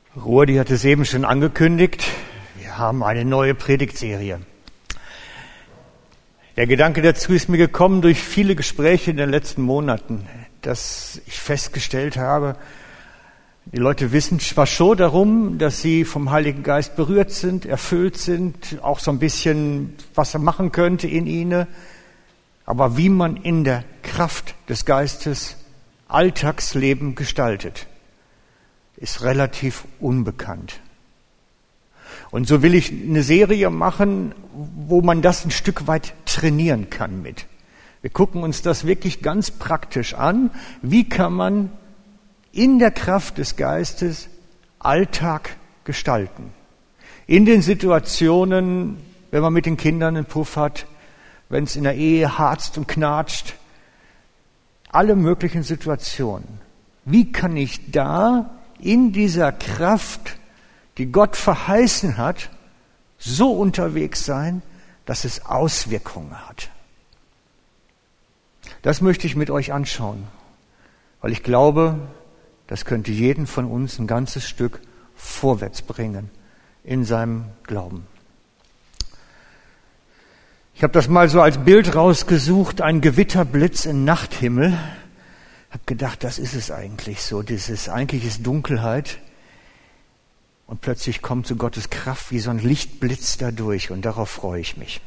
Rudi hat es eben schon angekündigt, wir haben eine neue Predigtserie. Der Gedanke dazu ist mir gekommen durch viele Gespräche in den letzten Monaten, dass ich festgestellt habe, die Leute wissen zwar schon darum, dass sie vom Heiligen Geist berührt sind, erfüllt sind, auch so ein bisschen, was er machen könnte in ihnen, aber wie man in der Kraft des Geistes Alltagsleben gestaltet, ist relativ unbekannt. Und so will ich eine Serie machen, wo man das ein Stück weit trainieren kann mit. Wir gucken uns das wirklich ganz praktisch an. Wie kann man in der Kraft des Geistes Alltag gestalten? In den Situationen, wenn man mit den Kindern einen Puff hat, wenn es in der Ehe harzt und knatscht, alle möglichen Situationen. Wie kann ich da in dieser Kraft, die Gott verheißen hat, so unterwegs sein, dass es Auswirkungen hat? Das möchte ich mit euch anschauen, weil ich glaube, das könnte jeden von uns ein ganzes Stück vorwärts bringen in seinem Glauben. Ich habe das mal so als Bild rausgesucht, ein Gewitterblitz im Nachthimmel. Habe gedacht, das ist es eigentlich so, eigentlich ist Dunkelheit und plötzlich kommt so Gottes Kraft wie so ein Lichtblitz dadurch und darauf freue ich mich.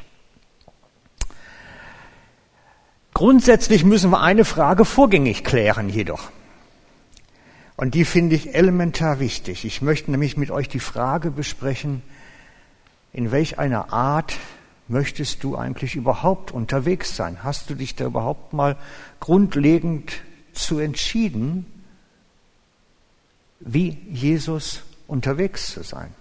Grundsätzlich müssen wir eine Frage vorgängig klären jedoch. Und die finde ich elementar wichtig. Ich möchte nämlich mit euch die Frage besprechen, in welch einer Art möchtest du eigentlich überhaupt unterwegs sein? Hast du dich da überhaupt mal grundlegend zu entschieden, wie Jesus unterwegs zu sein?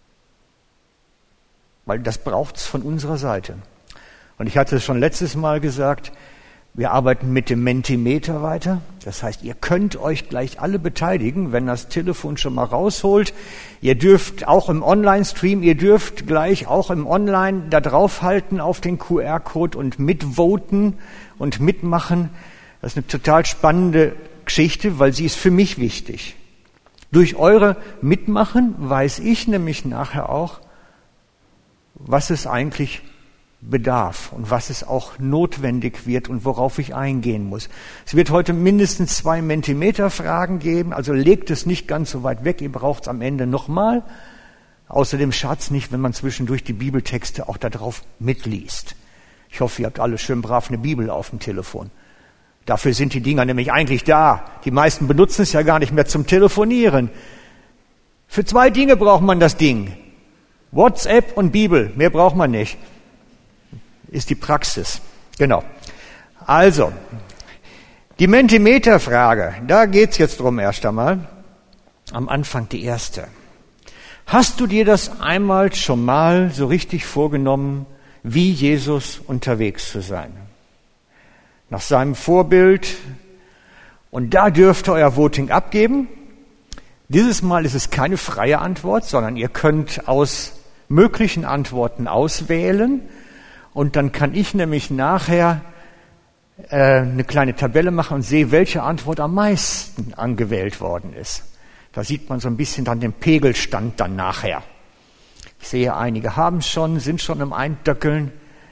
Weil das braucht es von unserer Seite. Und ich hatte es schon letztes Mal gesagt, wir arbeiten mit dem Mentimeter weiter. Das heißt, ihr könnt euch gleich alle beteiligen, wenn das Telefon schon mal rausholt. Ihr dürft auch im Online-Stream, ihr dürft gleich auch im Online da draufhalten auf den QR-Code und mitvoten und mitmachen. Das ist eine total spannende Geschichte, weil sie ist für mich wichtig. Durch eure Mitmachen weiß ich nämlich nachher auch, was es eigentlich bedarf und was es auch notwendig wird und worauf ich eingehen muss. Es wird heute mindestens 2 Mentimeter-Fragen geben, also legt es nicht ganz so weit weg, ihr braucht es am Ende nochmal. Außerdem schadet es nicht, wenn man zwischendurch die Bibeltexte auch da drauf mitliest. Ich hoffe, ihr habt alle schön brav eine Bibel auf dem Telefon. Dafür sind die Dinger nämlich eigentlich da. Die meisten benutzen es ja gar nicht mehr zum Telefonieren. Für 2 Dinge braucht man das Ding. WhatsApp und Bibel, mehr braucht man nicht. Ist die Praxis. Genau. Also, die Mentimeter-Frage, da geht's jetzt drum erst einmal. Am Anfang die erste. Hast du dir das einmal schon mal so richtig vorgenommen, wie Jesus unterwegs zu sein? Nach seinem Vorbild. Und da dürft ihr euer Voting abgeben. Dieses Mal ist es keine freie Antwort, sondern ihr könnt aus möglichen Antworten auswählen. Und dann kann ich nämlich nachher eine kleine Tabelle machen und sehe, welche Antwort am meisten angewählt worden ist. Da sieht man so ein bisschen dann den Pegelstand dann nachher. Ich sehe, einige haben es schon, sind schon im Eindöckeln.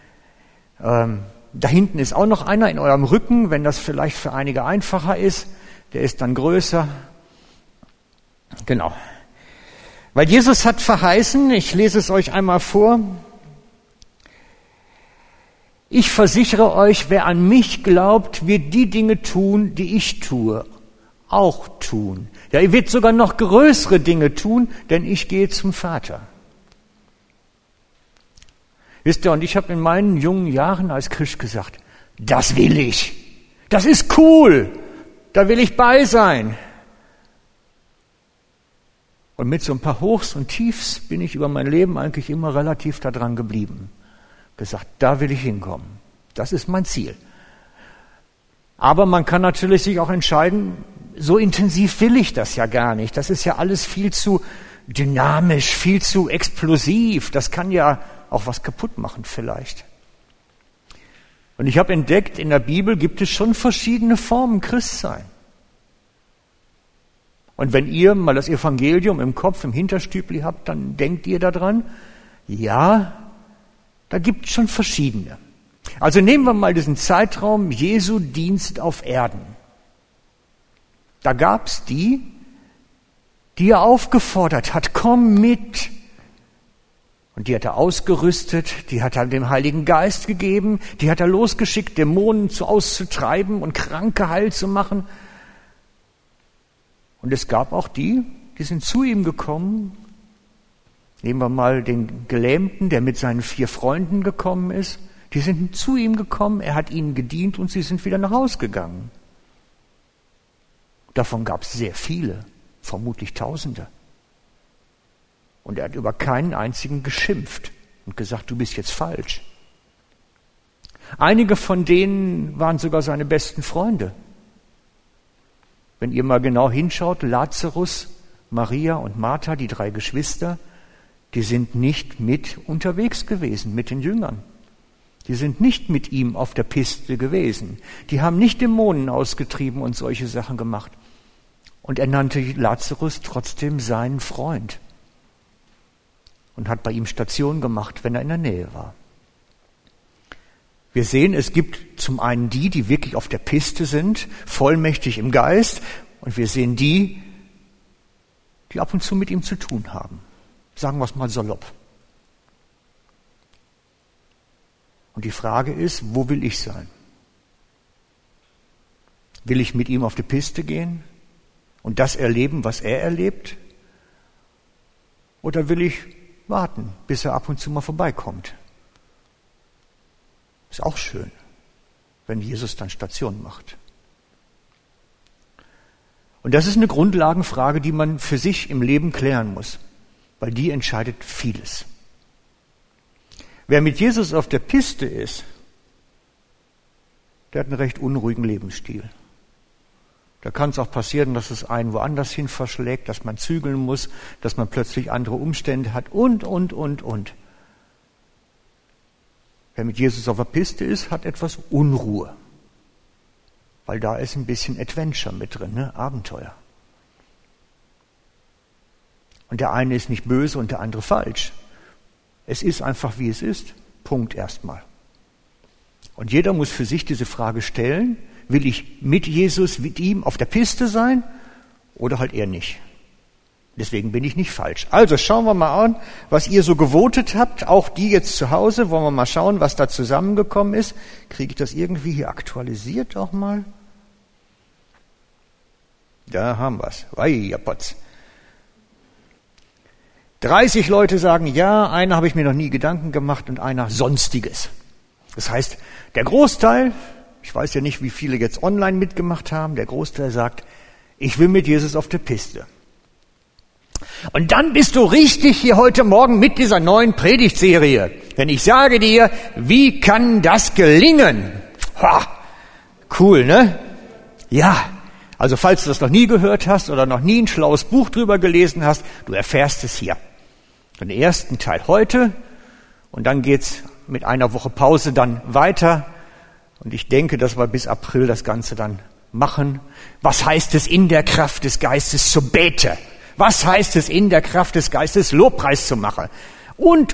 Da hinten ist auch noch einer in eurem Rücken, wenn das vielleicht für einige einfacher ist. Der ist dann größer. Genau. Weil Jesus hat verheißen, ich lese es euch einmal vor, ich versichere euch, wer an mich glaubt, wird die Dinge tun, die ich tue, auch tun. Ja, ihr wird sogar noch größere Dinge tun, denn ich gehe zum Vater. Wisst ihr, und ich habe in meinen jungen Jahren als Christ gesagt, das will ich. Das ist cool. Da will ich bei sein. Und mit so ein paar Hochs und Tiefs bin ich über mein Leben eigentlich immer relativ da dran geblieben. Gesagt, da will ich hinkommen. Das ist mein Ziel. Aber man kann natürlich sich auch entscheiden, so intensiv will ich das ja gar nicht. Das ist ja alles viel zu dynamisch, viel zu explosiv. Das kann ja auch was kaputt machen vielleicht. Und ich habe entdeckt, in der Bibel gibt es schon verschiedene Formen Christsein. Und wenn ihr mal das Evangelium im Kopf, im Hinterstübli habt, dann denkt ihr daran, ja, da gibt es schon verschiedene. Also nehmen wir mal diesen Zeitraum Jesu Dienst auf Erden. Da gab es die er aufgefordert hat, komm mit. Und die hat er ausgerüstet, die hat er dem Heiligen Geist gegeben, die hat er losgeschickt, Dämonen auszutreiben und Kranke heil zu machen. Und es gab auch die sind zu ihm gekommen. Nehmen wir mal den Gelähmten, der mit seinen 4 Freunden gekommen ist. Die sind zu ihm gekommen, er hat ihnen gedient und sie sind wieder nach Hause gegangen. Davon gab es sehr viele, vermutlich Tausende. Und er hat über keinen einzigen geschimpft und gesagt, du bist jetzt falsch. Einige von denen waren sogar seine besten Freunde. Wenn ihr mal genau hinschaut, Lazarus, Maria und Martha, die 3 Geschwister, die sind nicht mit unterwegs gewesen mit den Jüngern. Die sind nicht mit ihm auf der Piste gewesen. Die haben nicht Dämonen ausgetrieben und solche Sachen gemacht. Und er nannte Lazarus trotzdem seinen Freund und hat bei ihm Station gemacht, wenn er in der Nähe war. Wir sehen, es gibt zum einen die wirklich auf der Piste sind, vollmächtig im Geist, und wir sehen die ab und zu mit ihm zu tun haben. Sagen wir es mal salopp. Und die Frage ist, wo will ich sein? Will ich mit ihm auf die Piste gehen und das erleben, was er erlebt? Oder will ich warten, bis er ab und zu mal vorbeikommt? Ist auch schön, wenn Jesus dann Station macht. Und das ist eine Grundlagenfrage, die man für sich im Leben klären muss, weil die entscheidet vieles. Wer mit Jesus auf der Piste ist, der hat einen recht unruhigen Lebensstil. Da kann es auch passieren, dass es einen woanders hin verschlägt, dass man zügeln muss, dass man plötzlich andere Umstände hat und. Wer mit Jesus auf der Piste ist, hat etwas Unruhe. Weil da ist ein bisschen Adventure mit drin, ne? Abenteuer. Und der eine ist nicht böse und der andere falsch. Es ist einfach, wie es ist. Punkt erstmal. Und jeder muss für sich diese Frage stellen, will ich mit Jesus, mit ihm auf der Piste sein oder halt eher nicht? Deswegen bin ich nicht falsch. Also schauen wir mal an, was ihr so gewotet habt, auch die jetzt zu Hause. Wollen wir mal schauen, was da zusammengekommen ist. Kriege ich das irgendwie hier aktualisiert auch mal? Da haben wir es. 30 Leute sagen ja, einer habe ich mir noch nie Gedanken gemacht und einer Sonstiges. Das heißt, der Großteil, ich weiß ja nicht, wie viele jetzt online mitgemacht haben, der Großteil sagt, ich will mit Jesus auf der Piste. Und dann bist du richtig hier heute Morgen mit dieser neuen Predigtserie. Denn ich sage dir, wie kann das gelingen? Ha, cool, ne? Ja, also falls du das noch nie gehört hast oder noch nie ein schlaues Buch drüber gelesen hast, du erfährst es hier. Den ersten Teil heute und dann geht's mit einer Woche Pause dann weiter. Und ich denke, dass wir bis April das Ganze dann machen. Was heißt es in der Kraft des Geistes zu beten? Was heißt es in der Kraft des Geistes Lobpreis zu machen? Und.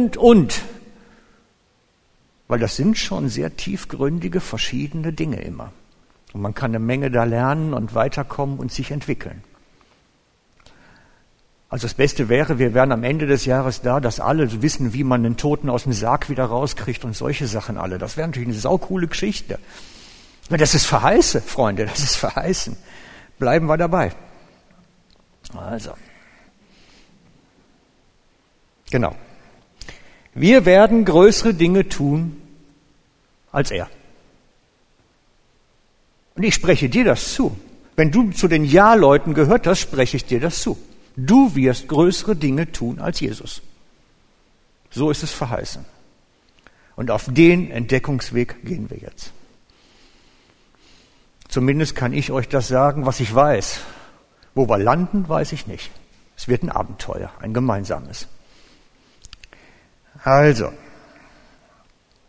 Weil das sind schon sehr tiefgründige, verschiedene Dinge immer. Und man kann eine Menge da lernen und weiterkommen und sich entwickeln. Also das Beste wäre, wir wären am Ende des Jahres da, dass alle wissen, wie man den Toten aus dem Sarg wieder rauskriegt und solche Sachen alle. Das wäre natürlich eine saukoole Geschichte. Aber das ist verheißen, Freunde, das ist verheißen. Bleiben wir dabei. Also. Genau. Wir werden größere Dinge tun als er. Und ich spreche dir das zu. Wenn du zu den Ja-Leuten gehört hast, spreche ich dir das zu. Du wirst größere Dinge tun als Jesus. So ist es verheißen. Und auf den Entdeckungsweg gehen wir jetzt. Zumindest kann ich euch das sagen, was ich weiß. Wo wir landen, weiß ich nicht. Es wird ein Abenteuer, ein gemeinsames. Also,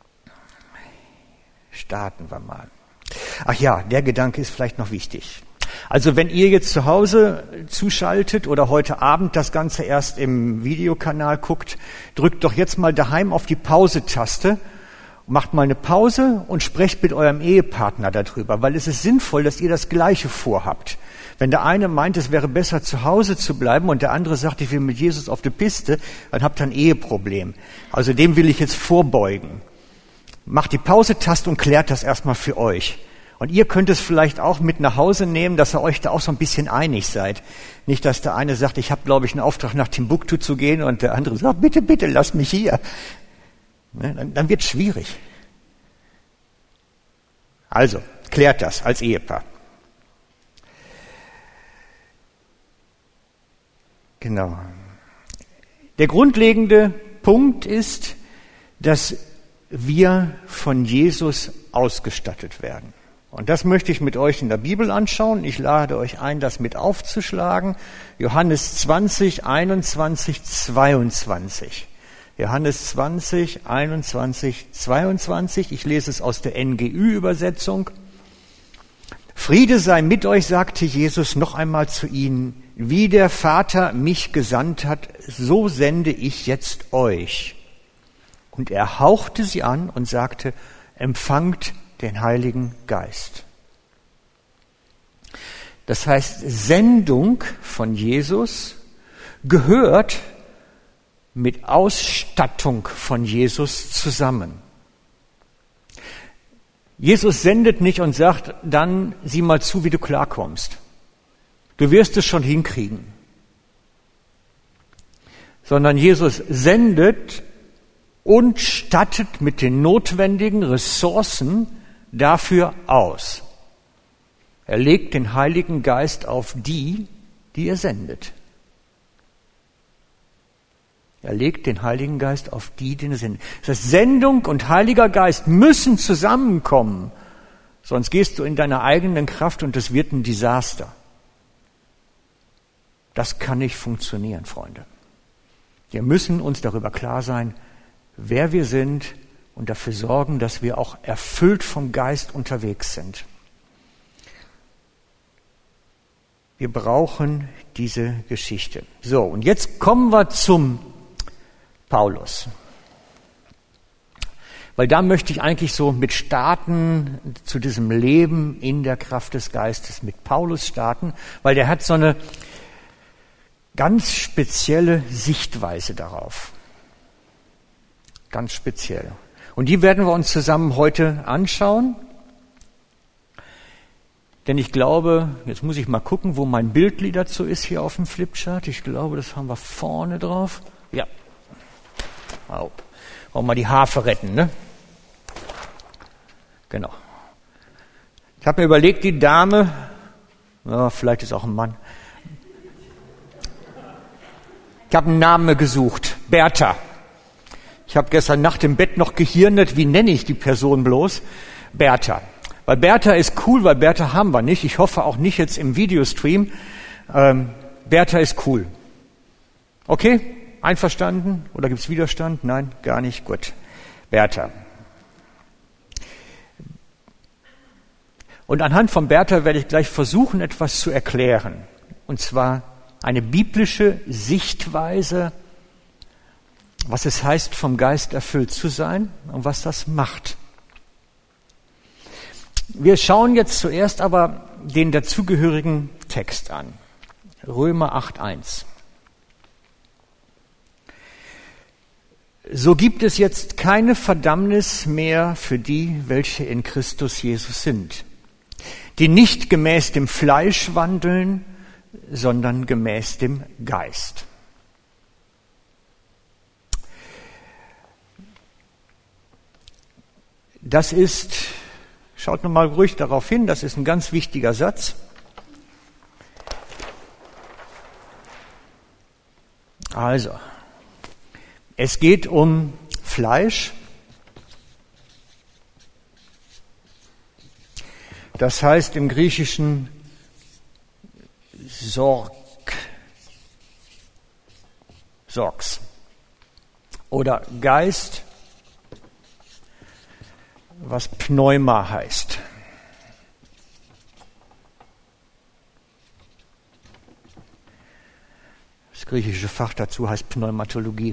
starten wir mal. Ach ja, der Gedanke ist vielleicht noch wichtig. Also wenn ihr jetzt zu Hause zuschaltet oder heute Abend das Ganze erst im Videokanal guckt, drückt doch jetzt mal daheim auf die Pause-Taste, macht mal eine Pause und sprecht mit eurem Ehepartner darüber, weil es ist sinnvoll, dass ihr das Gleiche vorhabt. Wenn der eine meint, es wäre besser zu Hause zu bleiben und der andere sagt, ich will mit Jesus auf die Piste, dann habt ihr ein Eheproblem. Also dem will ich jetzt vorbeugen. Macht die Pause-Taste und klärt das erstmal für euch. Und ihr könnt es vielleicht auch mit nach Hause nehmen, dass ihr euch da auch so ein bisschen einig seid. Nicht, dass der eine sagt, ich habe, glaube ich, einen Auftrag nach Timbuktu zu gehen und der andere sagt, bitte, bitte, lass mich hier. Dann wird es schwierig. Also, klärt das als Ehepaar. Genau. Der grundlegende Punkt ist, dass wir von Jesus ausgestattet werden. Und das möchte ich mit euch in der Bibel anschauen. Ich lade euch ein, das mit aufzuschlagen. Johannes 20, 21, 22. Johannes 20, 21, 22. Ich lese es aus der NGÜ-Übersetzung. Friede sei mit euch, sagte Jesus noch einmal zu ihnen. Wie der Vater mich gesandt hat, so sende ich jetzt euch. Und er hauchte sie an und sagte, empfangt den Heiligen Geist. Das heißt, Sendung von Jesus gehört mit Ausstattung von Jesus zusammen. Jesus sendet nicht und sagt, dann sieh mal zu, wie du klarkommst. Du wirst es schon hinkriegen. Sondern Jesus sendet und stattet mit den notwendigen Ressourcen dafür aus. Er legt den Heiligen Geist auf die, die er sendet. Er legt den Heiligen Geist auf die, die er sendet. Das heißt, Sendung und Heiliger Geist müssen zusammenkommen, sonst gehst du in deiner eigenen Kraft und es wird ein Desaster. Das kann nicht funktionieren, Freunde. Wir müssen uns darüber klar sein, wer wir sind und dafür sorgen, dass wir auch erfüllt vom Geist unterwegs sind. Wir brauchen diese Geschichte. So, und jetzt kommen wir zum Paulus. Weil da möchte ich eigentlich so mit starten, zu diesem Leben in der Kraft des Geistes, mit Paulus starten, weil der hat so eine ganz spezielle Sichtweise darauf. Ganz speziell. Und die werden wir uns zusammen heute anschauen. Denn ich glaube, jetzt muss ich mal gucken, wo mein Bildli dazu ist hier auf dem Flipchart. Ich glaube, das haben wir vorne drauf. Ja. Wow. Wollen wir mal die Harfe retten, ne? Genau. Ich habe mir überlegt, die Dame, ja, vielleicht ist auch ein Mann. Ich habe einen Namen gesucht. Bertha. Ich habe gestern Nacht im Bett noch gehirnet, wie nenne ich die Person bloß? Bertha. Weil Bertha ist cool, weil Bertha haben wir nicht. Ich hoffe auch nicht jetzt im Videostream. Bertha ist cool. Okay? Einverstanden? Oder gibt es Widerstand? Nein, gar nicht. Gut. Bertha. Und anhand von Bertha werde ich gleich versuchen, etwas zu erklären. Und zwar eine biblische Sichtweise, was es heißt, vom Geist erfüllt zu sein und was das macht. Wir schauen jetzt zuerst aber den dazugehörigen Text an. Römer 8,1. So gibt es jetzt keine Verdammnis mehr für die, welche in Christus Jesus sind, die nicht gemäß dem Fleisch wandeln, sondern gemäß dem Geist. Das ist, schaut nochmal ruhig darauf hin, das ist ein ganz wichtiger Satz. Also, es geht um Fleisch. Das heißt im Griechischen Sorgs oder Geist, was Pneuma heißt. griechische Fach dazu heißt Pneumatologie.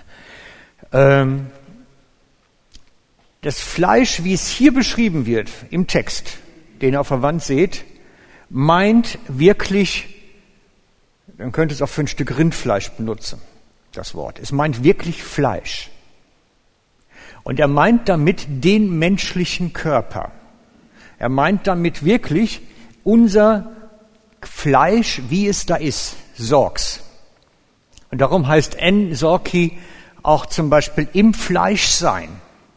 Das Fleisch, wie es hier beschrieben wird im Text, den ihr auf der Wand seht, meint wirklich, dann könnt ihr es auch für ein Stück Rindfleisch benutzen, das Wort. Es meint wirklich Fleisch. Und er meint damit den menschlichen Körper. Er meint damit wirklich unser Fleisch, wie es da ist, Sorgs. Und darum heißt en sorki auch zum Beispiel im Fleisch sein.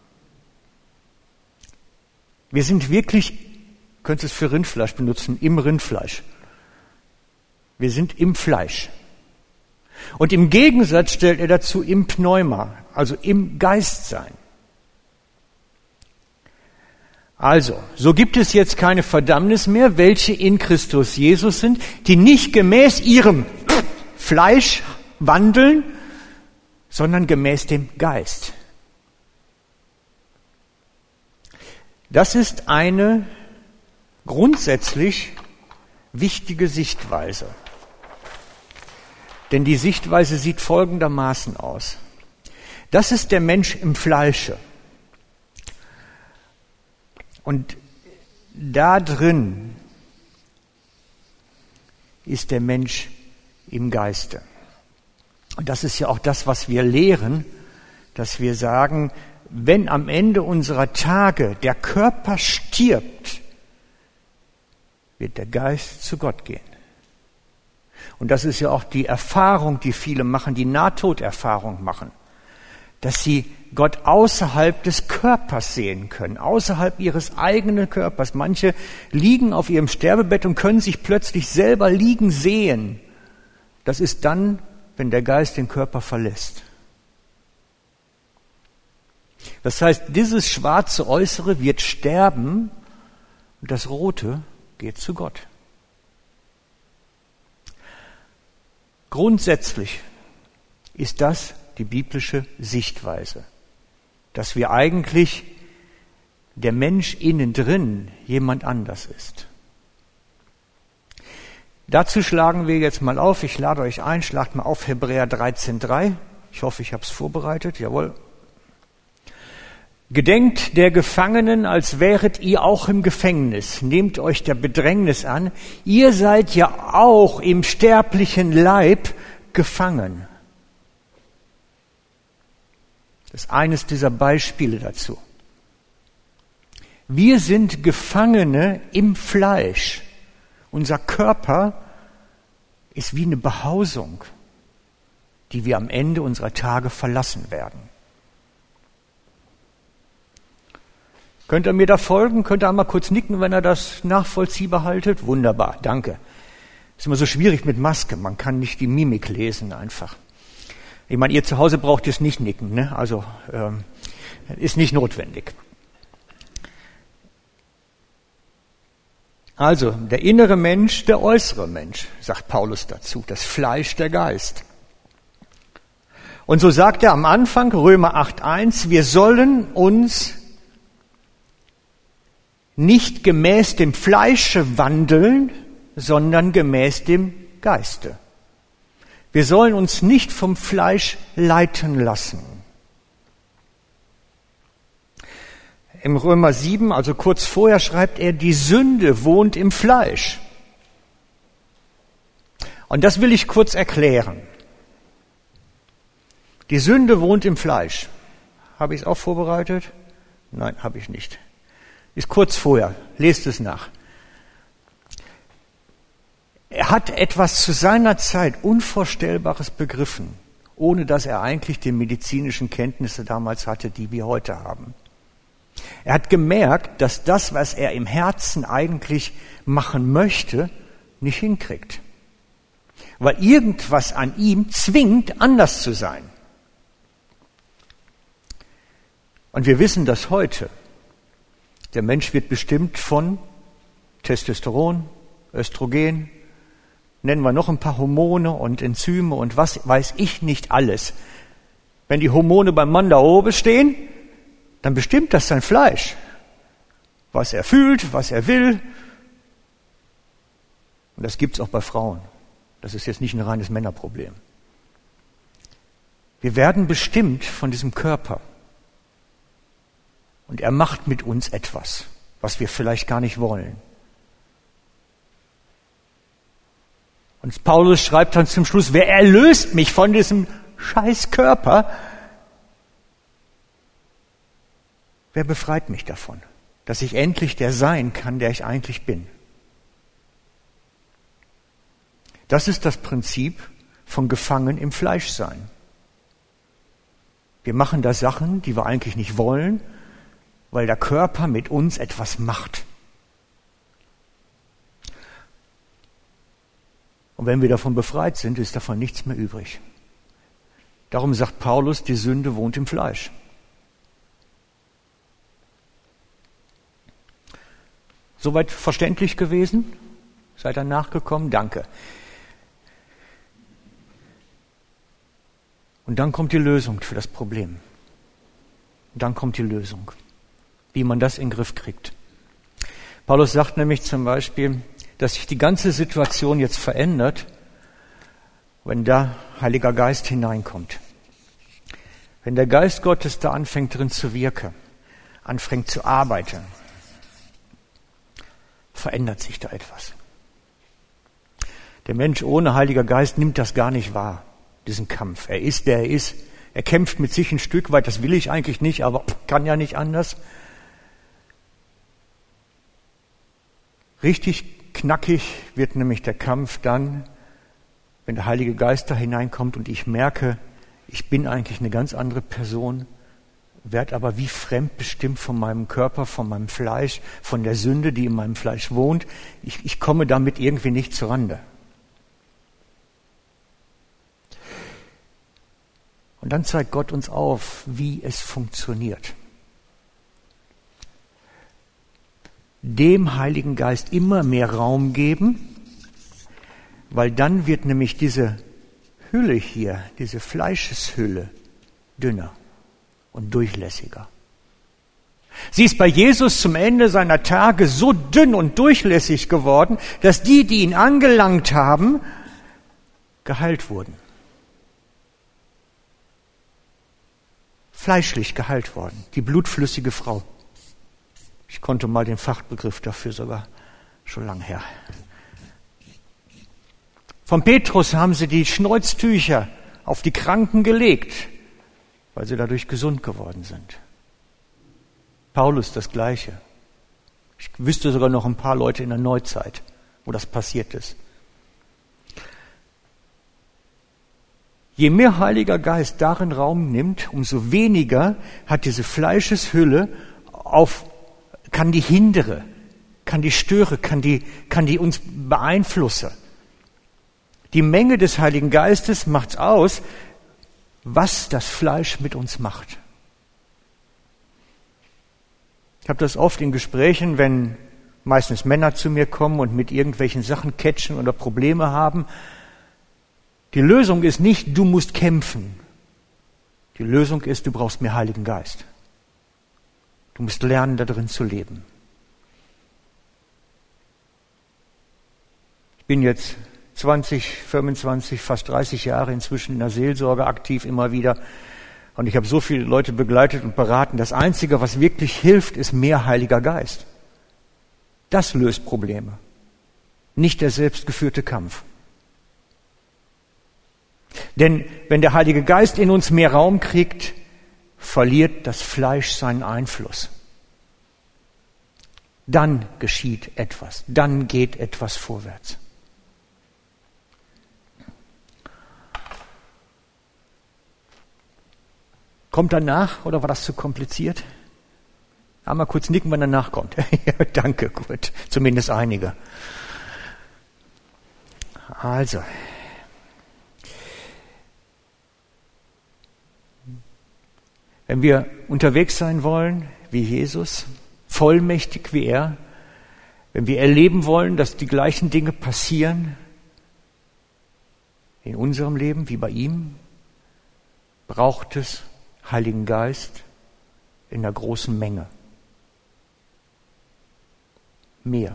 Wir sind wirklich, könnt ihr es für Rindfleisch benutzen, im Rindfleisch. Wir sind im Fleisch. Und im Gegensatz stellt er dazu im Pneuma, also im Geist sein. Also, so gibt es jetzt keine Verdammnis mehr, welche in Christus Jesus sind, die nicht gemäß ihrem Fleisch wandeln, sondern gemäß dem Geist. Das ist eine grundsätzlich wichtige Sichtweise. Denn die Sichtweise sieht folgendermaßen aus. Das ist der Mensch im Fleische. Und da drin ist der Mensch im Geiste. Und das ist ja auch das, was wir lehren, dass wir sagen, wenn am Ende unserer Tage der Körper stirbt, wird der Geist zu Gott gehen. Und das ist ja auch die Erfahrung, die viele machen, die Nahtoderfahrung machen, dass sie Gott außerhalb des Körpers sehen können, außerhalb ihres eigenen Körpers. Manche liegen auf ihrem Sterbebett und können sich plötzlich selber liegen sehen. Das ist dann, wenn der Geist den Körper verlässt. Das heißt, dieses schwarze Äußere wird sterben und das Rote geht zu Gott. Grundsätzlich ist das die biblische Sichtweise, dass wir eigentlich der Mensch innen drin jemand anders ist. Dazu schlagen wir jetzt mal auf, ich lade euch ein, schlagt mal auf Hebräer 13,3. Ich hoffe, ich habe es vorbereitet, jawohl. Gedenkt der Gefangenen, als wäret ihr auch im Gefängnis. Nehmt euch der Bedrängnis an. Ihr seid ja auch im sterblichen Leib gefangen. Das ist eines dieser Beispiele dazu. Wir sind Gefangene im Fleisch. Unser Körper ist wie eine Behausung, die wir am Ende unserer Tage verlassen werden. Könnt ihr mir da folgen? Könnt ihr einmal kurz nicken, wenn ihr das nachvollziehbar haltet? Wunderbar, danke. Ist immer so schwierig mit Maske, man kann nicht die Mimik lesen einfach. Ich meine, ihr zu Hause braucht es nicht nicken, ne? Also ist nicht notwendig. Also der innere Mensch, der äußere Mensch, sagt Paulus dazu, das Fleisch, der Geist. Und so sagt er am Anfang, Römer 8,1, wir sollen uns nicht gemäß dem Fleische wandeln, sondern gemäß dem Geiste. Wir sollen uns nicht vom Fleisch leiten lassen. Im Römer 7, also kurz vorher, schreibt er, die Sünde wohnt im Fleisch. Und das will ich kurz erklären. Die Sünde wohnt im Fleisch. Habe ich es auch vorbereitet? Nein, habe ich nicht. Ist kurz vorher. Lest es nach. Er hat etwas zu seiner Zeit Unvorstellbares begriffen, ohne dass er eigentlich die medizinischen Kenntnisse damals hatte, die wir heute haben. Er hat gemerkt, dass das, was er im Herzen eigentlich machen möchte, nicht hinkriegt. Weil irgendwas an ihm zwingt, anders zu sein. Und wir wissen das heute. Der Mensch wird bestimmt von Testosteron, Östrogen, nennen wir noch ein paar Hormone und Enzyme und was weiß ich nicht alles. Wenn die Hormone beim Mann da oben stehen, dann bestimmt das sein Fleisch. Was er fühlt, was er will. Und das gibt's auch bei Frauen. Das ist jetzt nicht ein reines Männerproblem. Wir werden bestimmt von diesem Körper. Und er macht mit uns etwas, was wir vielleicht gar nicht wollen. Und Paulus schreibt dann zum Schluss, wer erlöst mich von diesem scheiß Körper? Wer befreit mich davon, dass ich endlich der sein kann, der ich eigentlich bin? Das ist das Prinzip von gefangen im Fleischsein. Wir machen da Sachen, die wir eigentlich nicht wollen, weil der Körper mit uns etwas macht. Und wenn wir davon befreit sind, ist davon nichts mehr übrig. Darum sagt Paulus, die Sünde wohnt im Fleisch. Soweit verständlich gewesen? Seid ihr nachgekommen? Danke. Und dann kommt die Lösung für das Problem. Und dann kommt die Lösung, wie man das in den Griff kriegt. Paulus sagt nämlich zum Beispiel, dass sich die ganze Situation jetzt verändert, wenn da Heiliger Geist hineinkommt. Wenn der Geist Gottes da anfängt drin zu wirken, anfängt zu arbeiten, verändert sich da etwas. Der Mensch ohne Heiliger Geist nimmt das gar nicht wahr, diesen Kampf. Er ist, der er ist. Er kämpft mit sich ein Stück weit, das will ich eigentlich nicht, aber kann ja nicht anders. Richtig knackig wird nämlich der Kampf dann, wenn der Heilige Geist da hineinkommt und ich merke, ich bin eigentlich eine ganz andere Person, werde aber wie fremdbestimmt von meinem Körper, von meinem Fleisch, von der Sünde, die in meinem Fleisch wohnt. Ich komme damit irgendwie nicht zurande. Und dann zeigt Gott uns auf, wie es funktioniert. Dem Heiligen Geist immer mehr Raum geben, weil dann wird nämlich diese Hülle hier, diese Fleischeshülle, dünner und durchlässiger. Sie ist bei Jesus zum Ende seiner Tage so dünn und durchlässig geworden, dass die ihn angelangt haben, geheilt wurden. Fleischlich geheilt worden. Die blutflüssige Frau. Ich konnte mal den Fachbegriff dafür sogar schon lang her. Von Petrus haben sie die Schneuztücher auf die Kranken gelegt, weil sie dadurch gesund geworden sind. Paulus das Gleiche. Ich wüsste sogar noch ein paar Leute in der Neuzeit, wo das passiert ist. Je mehr Heiliger Geist darin Raum nimmt, umso weniger hat diese Fleischeshülle kann die hindere, kann die störe, kann die uns beeinflussen. Die Menge des Heiligen Geistes macht's aus, was das Fleisch mit uns macht. Ich habe das oft in Gesprächen, wenn meistens Männer zu mir kommen und mit irgendwelchen Sachen catchen oder Probleme haben. Die Lösung ist nicht, du musst kämpfen. Die Lösung ist, du brauchst mehr Heiligen Geist. Du musst lernen, da drin zu leben. Ich bin jetzt 20, 25, fast 30 Jahre inzwischen in der Seelsorge aktiv immer wieder. Und ich habe so viele Leute begleitet und beraten. Das Einzige, was wirklich hilft, ist mehr Heiliger Geist. Das löst Probleme. Nicht der selbstgeführte Kampf. Denn wenn der Heilige Geist in uns mehr Raum kriegt, verliert das Fleisch seinen Einfluss. Dann geschieht etwas, dann geht etwas vorwärts. Kommt danach oder war das zu kompliziert? Einmal kurz nicken, wenn danach kommt. Ja, danke, gut. Zumindest einige. Also. Wenn wir unterwegs sein wollen, wie Jesus, vollmächtig wie er, wenn wir erleben wollen, dass die gleichen Dinge passieren in unserem Leben wie bei ihm, braucht es Heiligen Geist in einer großen Menge. Mehr.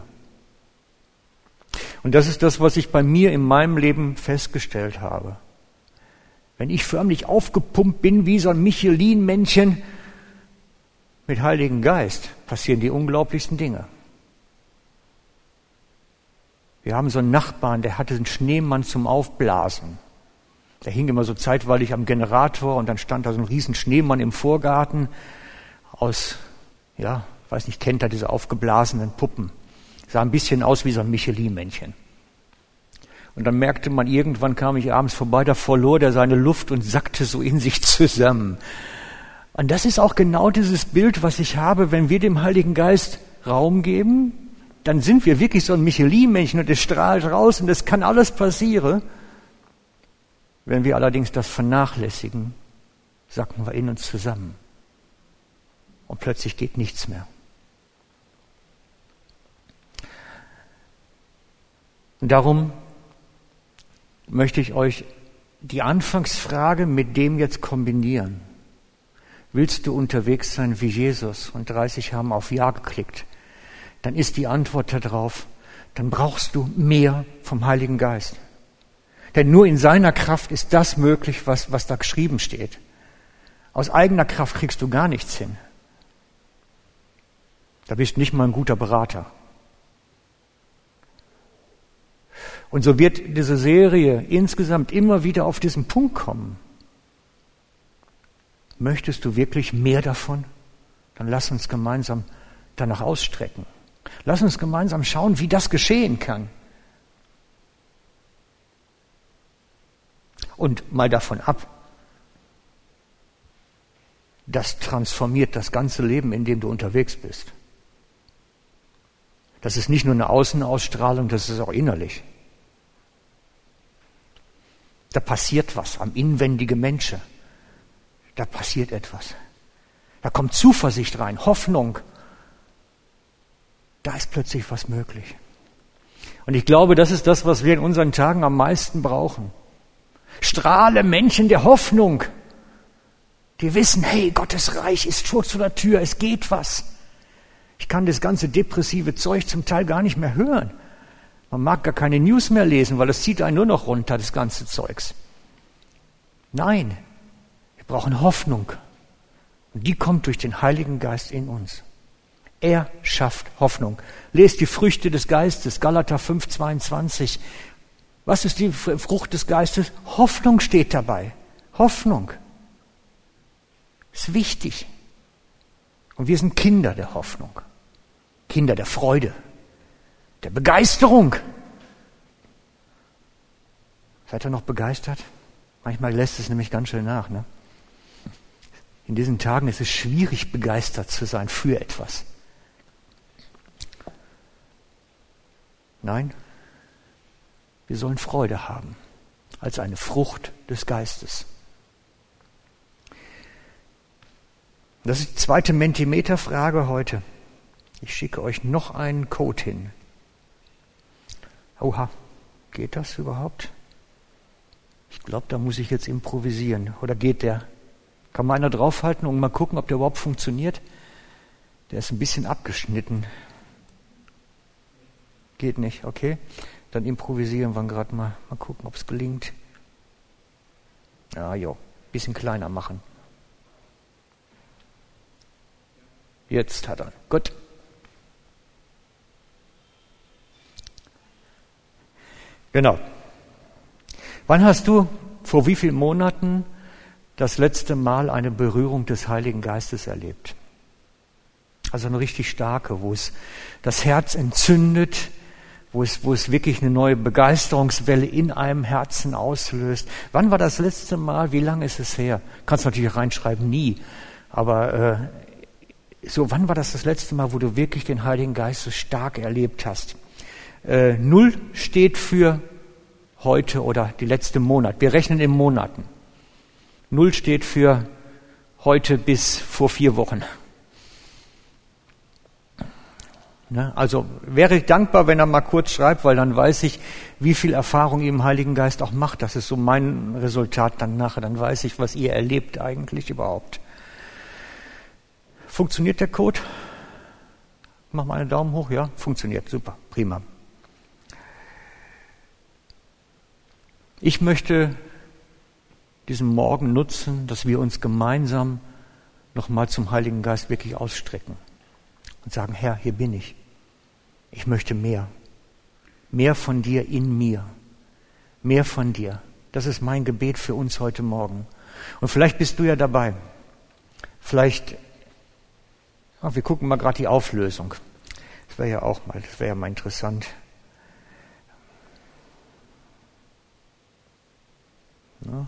Und das ist das, was ich bei mir in meinem Leben festgestellt habe. Wenn ich förmlich aufgepumpt bin wie so ein Michelin-Männchen mit Heiligen Geist, passieren die unglaublichsten Dinge. Wir haben so einen Nachbarn, der hatte einen Schneemann zum Aufblasen. Der hing immer so zeitweilig am Generator und dann stand da so ein riesen Schneemann im Vorgarten aus, ja, weiß nicht, kennt er diese aufgeblasenen Puppen. Sah ein bisschen aus wie so ein Michelin-Männchen. Und dann merkte man, irgendwann kam ich abends vorbei, da verlor der seine Luft und sackte so in sich zusammen. Und das ist auch genau dieses Bild, was ich habe, wenn wir dem Heiligen Geist Raum geben, dann sind wir wirklich so ein Michelin-Männchen und es strahlt raus und es kann alles passieren. Wenn wir allerdings das vernachlässigen, sacken wir in uns zusammen. Und plötzlich geht nichts mehr. Und darum möchte ich euch die Anfangsfrage mit dem jetzt kombinieren. Willst du unterwegs sein wie Jesus? Und 30 haben auf Ja geklickt. Dann ist die Antwort darauf, dann brauchst du mehr vom Heiligen Geist. Denn nur in seiner Kraft ist das möglich, was da geschrieben steht. Aus eigener Kraft kriegst du gar nichts hin. Da bist du nicht mal ein guter Berater. Und so wird diese Serie insgesamt immer wieder auf diesen Punkt kommen. Möchtest du wirklich mehr davon? Dann lass uns gemeinsam danach ausstrecken. Lass uns gemeinsam schauen, wie das geschehen kann. Und mal davon ab, das transformiert das ganze Leben, in dem du unterwegs bist. Das ist nicht nur eine Außenausstrahlung, das ist auch innerlich. Da passiert was am inwendigen Menschen. Da passiert etwas. Da kommt Zuversicht rein, Hoffnung. Da ist plötzlich was möglich. Und ich glaube, das ist das, was wir in unseren Tagen am meisten brauchen. Strahle Menschen der Hoffnung. Die wissen, hey, Gottes Reich ist vor der Tür, es geht was. Ich kann das ganze depressive Zeug zum Teil gar nicht mehr hören. Man mag gar keine News mehr lesen, weil es zieht einen nur noch runter, das ganze Zeugs. Nein, wir brauchen Hoffnung. Und die kommt durch den Heiligen Geist in uns. Er schafft Hoffnung. Lest die Früchte des Geistes, Galater 5,22. Was ist die Frucht des Geistes? Hoffnung steht dabei. Hoffnung. Ist wichtig. Und wir sind Kinder der Hoffnung. Kinder der Freude. Der Begeisterung. Seid ihr noch begeistert? Manchmal lässt es nämlich ganz schön nach, ne? In diesen Tagen ist es schwierig, begeistert zu sein für etwas. Nein, wir sollen Freude haben, als eine Frucht des Geistes. Das ist die zweite Mentimeter-Frage heute. Ich schicke euch noch einen Code hin. Oha, geht das überhaupt? Ich glaube, da muss ich jetzt improvisieren. Oder geht der? Kann mal einer draufhalten und mal gucken, ob der überhaupt funktioniert? Der ist ein bisschen abgeschnitten. Geht nicht, okay. Dann improvisieren wir gerade mal. Mal gucken, ob es gelingt. Ja, jo, bisschen kleiner machen. Jetzt hat er. Gut. Genau. Wann hast du, vor wie vielen Monaten, das letzte Mal eine Berührung des Heiligen Geistes erlebt? Also eine richtig starke, wo es das Herz entzündet, wo es wirklich eine neue Begeisterungswelle in einem Herzen auslöst. Wann war das letzte Mal? Wie lange ist es her? Kannst natürlich reinschreiben, nie. Aber so, wann war das letzte Mal, wo du wirklich den Heiligen Geist so stark erlebt hast? 0 steht für heute oder die letzte Monat. Wir rechnen in Monaten. 0 steht für heute bis vor 4 Wochen. Ne? Also wäre ich dankbar, wenn er mal kurz schreibt, weil dann weiß ich, wie viel Erfahrung ihr im Heiligen Geist auch macht. Das ist so mein Resultat dann nachher. Dann weiß ich, was ihr erlebt eigentlich überhaupt. Funktioniert der Code? Mach mal einen Daumen hoch, ja? Funktioniert, super, prima. Ich möchte diesen Morgen nutzen, dass wir uns gemeinsam nochmal zum Heiligen Geist wirklich ausstrecken und sagen, Herr, hier bin ich. Ich möchte mehr. Mehr von dir in mir. Mehr von dir. Das ist mein Gebet für uns heute Morgen. Und vielleicht bist du ja dabei. Vielleicht, wir gucken mal gerade die Auflösung. Das wäre ja mal interessant. Ja.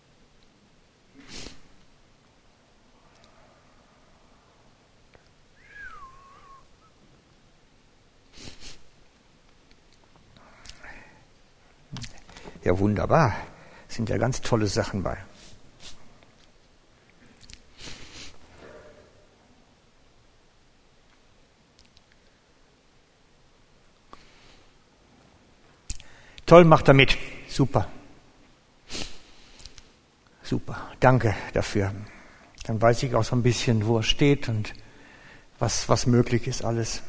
Ja, wunderbar. Sind ja ganz tolle Sachen bei. Toll, macht er mit. Super. Super. Danke dafür. Dann weiß ich auch so ein bisschen, wo er steht und was möglich ist alles.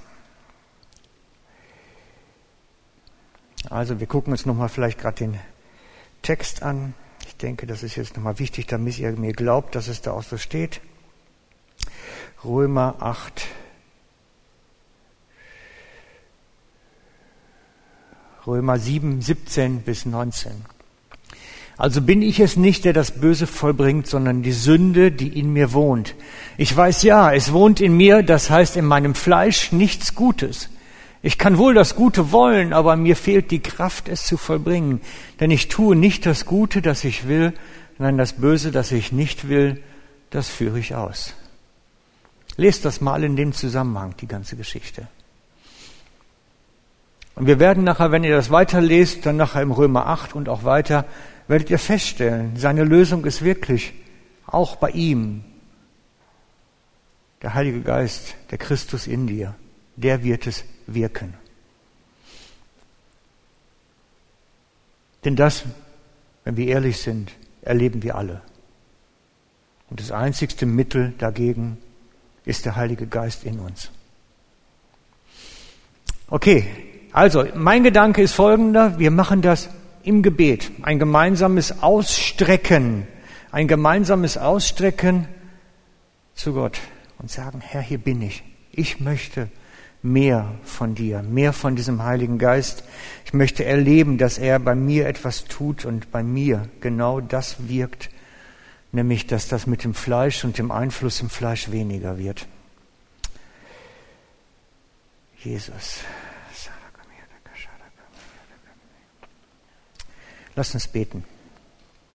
Also wir gucken uns nochmal vielleicht gerade den Text an. Ich denke, das ist jetzt nochmal wichtig, damit ihr mir glaubt, dass es da auch so steht. Römer 8. Römer 7, 17 bis 19. Also bin ich es nicht, der das Böse vollbringt, sondern die Sünde, die in mir wohnt. Ich weiß ja, es wohnt in mir, das heißt in meinem Fleisch nichts Gutes. Ich kann wohl das Gute wollen, aber mir fehlt die Kraft, es zu vollbringen. Denn ich tue nicht das Gute, das ich will, sondern das Böse, das ich nicht will, das führe ich aus. Lest das mal in dem Zusammenhang, die ganze Geschichte. Und wir werden nachher, wenn ihr das weiterlest, dann nachher im Römer 8 und auch weiter, werdet ihr feststellen, seine Lösung ist wirklich auch bei ihm. Der Heilige Geist, der Christus in dir, der wird es wirken. Denn das, wenn wir ehrlich sind, erleben wir alle. Und das einzigste Mittel dagegen ist der Heilige Geist in uns. Okay, also mein Gedanke ist folgender, wir machen das im Gebet, ein gemeinsames Ausstrecken zu Gott und sagen, Herr, hier bin ich. Ich möchte mehr von dir, mehr von diesem Heiligen Geist. Ich möchte erleben, dass er bei mir etwas tut und bei mir genau das wirkt, nämlich, dass das mit dem Fleisch und dem Einfluss im Fleisch weniger wird. Jesus. Lass uns beten.